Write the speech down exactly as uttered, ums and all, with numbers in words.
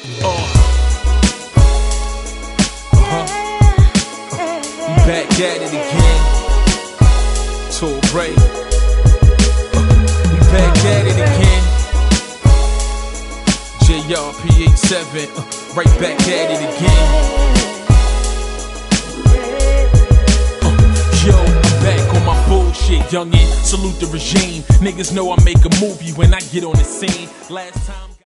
Uh. Uh-huh. We back at it again. Tour break. Uh. We back at it again. J R P eighty-seven. Uh. Right back at it again. Uh. Yo, I'm back on my bullshit, youngin'. Salute the regime. Niggas know I make a movie when I get on the scene. Last time.